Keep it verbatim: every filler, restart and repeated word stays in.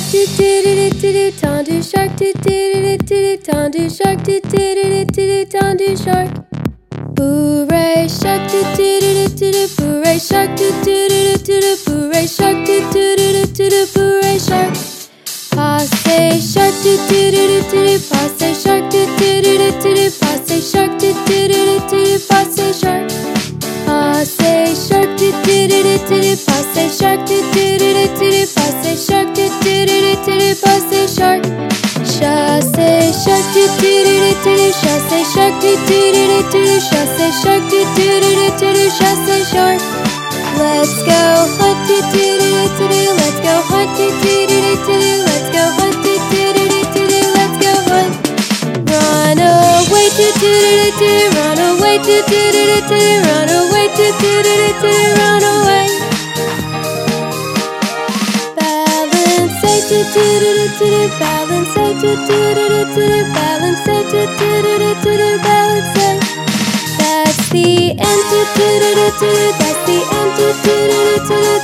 do do do do do tendu shark do do do do do tendu shark do do do do do tendu shark. Hooray shark do do do do do hooray shark do do do do do hooray shark do do do do do hooray shark. Passe shark do do do do do passe shark do do do do do passe shark do do do do do passe shark. Passe shark do do do do do passe shark do do do do do passe shark do do do do do passe shark. Chasse shark do do do do do chasse shark do do do do do chasse shark do do do do do chasse shark. Let's go hunt do do do do do let's go hunt do do do do do let's go hunt do do do do do let's go hunt. Run away do do do do run away do do do do run away do do do do run away. Balance do do do do balance do do do do balance do do do do balance. That's the end do do do do that's the end do do do do